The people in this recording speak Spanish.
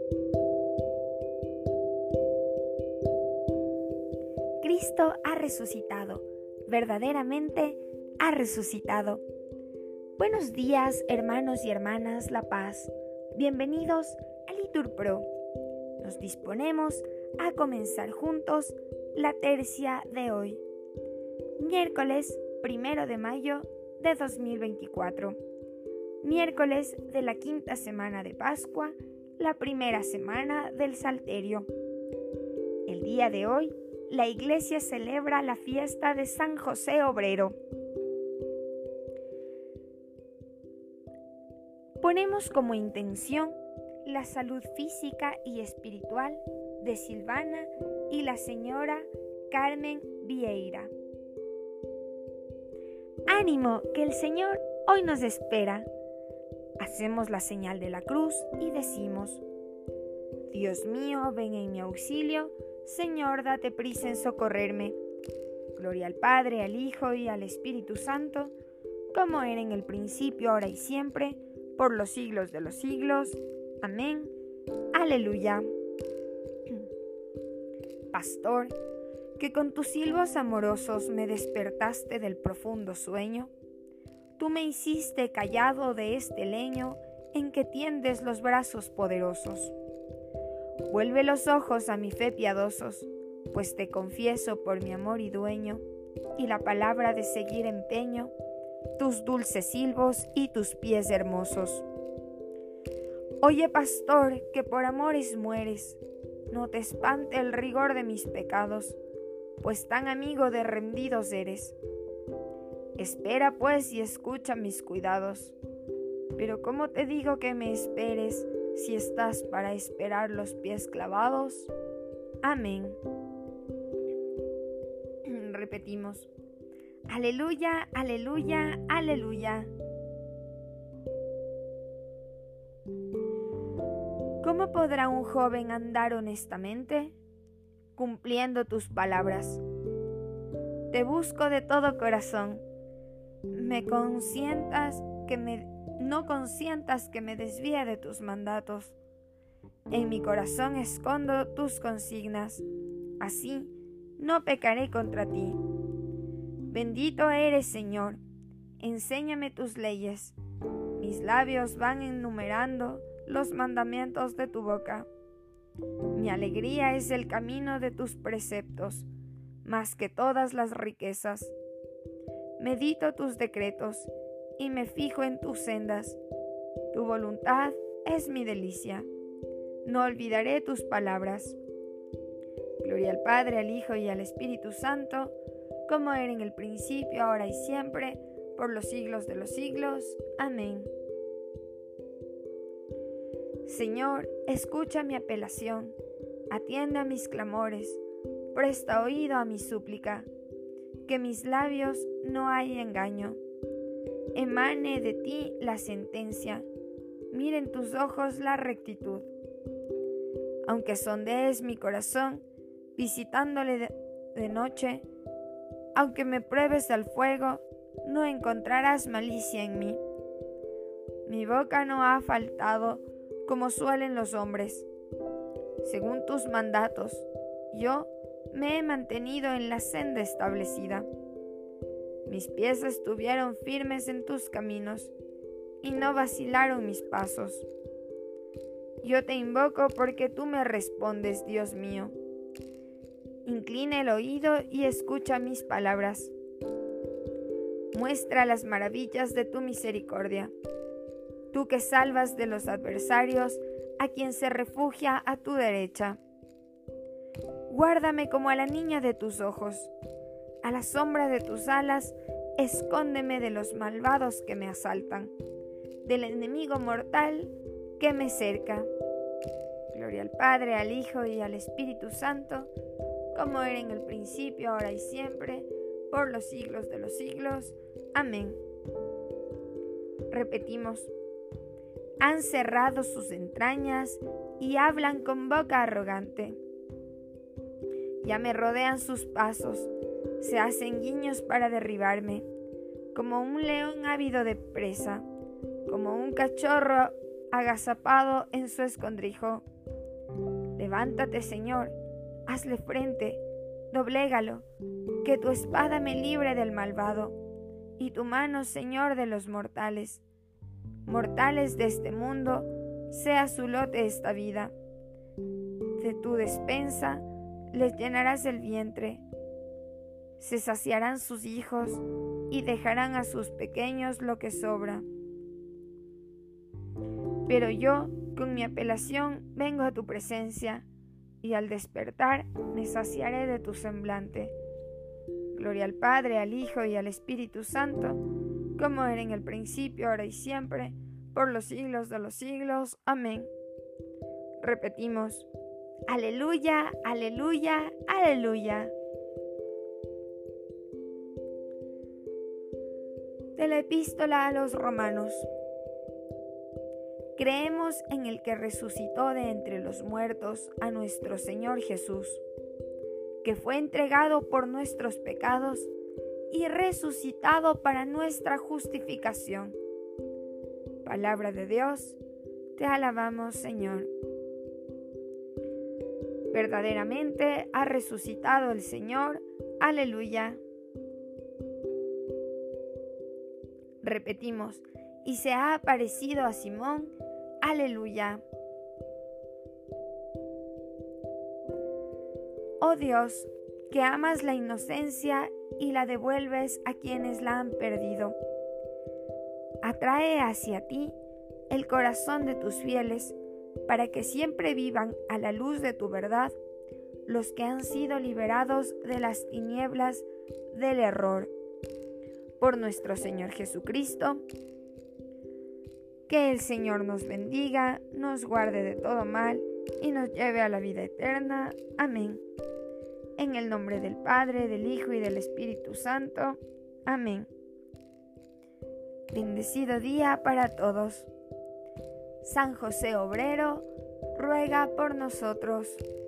Cristo ha resucitado, verdaderamente ha resucitado. Buenos días, hermanos y hermanas La Paz. Bienvenidos a LiturPro. Nos disponemos a comenzar juntos la tercia de hoy, miércoles 1 de mayo de 2024, miércoles de la quinta semana de Pascua, la primera semana del Salterio. El día de hoy, la Iglesia celebra la fiesta de San José Obrero. Ponemos como intención la salud física y espiritual de Silvana y la señora Carmen Vieira. ¡Ánimo, que el Señor hoy nos espera! Hacemos la señal de la cruz y decimos: Dios mío, ven en mi auxilio. Señor, date prisa en socorrerme. Gloria al Padre, al Hijo y al Espíritu Santo, como era en el principio, ahora y siempre, por los siglos de los siglos. Amén. Aleluya. Pastor, que con tus silbos amorosos me despertaste del profundo sueño, tú me hiciste callado de este leño en que tiendes los brazos poderosos. Vuelve los ojos a mi fe piadosos, pues te confieso por mi amor y dueño, y la palabra de seguir empeño, tus dulces silbos y tus pies hermosos. Oye, pastor, que por amores mueres, no te espante el rigor de mis pecados, pues tan amigo de rendidos eres. Espera pues y escucha mis cuidados, pero ¿cómo te digo que me esperes si estás para esperar los pies clavados? Amén. Repetimos: aleluya, aleluya, aleluya. ¿Cómo podrá un joven andar honestamente? Cumpliendo tus palabras. Te busco de todo corazón. No consientas que me desvíe de tus mandatos. En mi corazón escondo tus consignas. Así no pecaré contra ti. Bendito eres, Señor. Enséñame tus leyes. Mis labios van enumerando los mandamientos de tu boca. Mi alegría es el camino de tus preceptos, más que todas las riquezas. Medito tus decretos y me fijo en tus sendas. Tu voluntad es mi delicia. No olvidaré tus palabras. Gloria al Padre, al Hijo y al Espíritu Santo, como era en el principio, ahora y siempre, por los siglos de los siglos. Amén. Señor, escucha mi apelación, atiende a mis clamores, presta oído a mi súplica, que mis labios no hay engaño. Emane de ti la sentencia, miren tus ojos la rectitud. Aunque sondees mi corazón, visitándole de noche, aunque me pruebes al fuego, no encontrarás malicia en mí. Mi boca no ha faltado como suelen los hombres. Según tus mandatos, yo me he mantenido en la senda establecida. Mis pies estuvieron firmes en tus caminos, y no vacilaron mis pasos. Yo te invoco porque tú me respondes, Dios mío. Inclina el oído y escucha mis palabras. Muestra las maravillas de tu misericordia. Tú que salvas de los adversarios a quien se refugia a tu derecha. Guárdame como a la niña de tus ojos. A la sombra de tus alas, escóndeme de los malvados que me asaltan, del enemigo mortal que me cerca. Gloria al Padre, al Hijo y al Espíritu Santo, como era en el principio, ahora y siempre, por los siglos de los siglos. Amén. Repetimos: han cerrado sus entrañas y hablan con boca arrogante. Ya me rodean sus pasos, se hacen guiños para derribarme, como un león ávido de presa, como un cachorro agazapado en su escondrijo. Levántate, Señor, hazle frente, doblégalo, que tu espada me libre del malvado, y tu mano, Señor, de los mortales. Mortales de este mundo, sea su lote esta vida. De tu despensa les llenarás el vientre. Se saciarán sus hijos y dejarán a sus pequeños lo que sobra. Pero yo, con mi apelación, vengo a tu presencia, y al despertar me saciaré de tu semblante. Gloria al Padre, al Hijo y al Espíritu Santo, como era en el principio, ahora y siempre, por los siglos de los siglos. Amén. Repetimos: aleluya, aleluya, aleluya. De la Epístola a los Romanos. Creemos en el que resucitó de entre los muertos a nuestro Señor Jesús, que fue entregado por nuestros pecados y resucitado para nuestra justificación. Palabra de Dios, te alabamos, Señor. Verdaderamente ha resucitado el Señor. Aleluya. Repetimos: y se ha aparecido a Simón. Aleluya. Oh Dios, que amas la inocencia y la devuelves a quienes la han perdido. Atrae hacia ti el corazón de tus fieles, para que siempre vivan a la luz de tu verdad los que han sido liberados de las tinieblas del error. Por nuestro Señor Jesucristo. Que el Señor nos bendiga, nos guarde de todo mal y nos lleve a la vida eterna. Amén. En el nombre del Padre, del Hijo y del Espíritu Santo. Amén. Bendecido día para todos. San José Obrero, ruega por nosotros.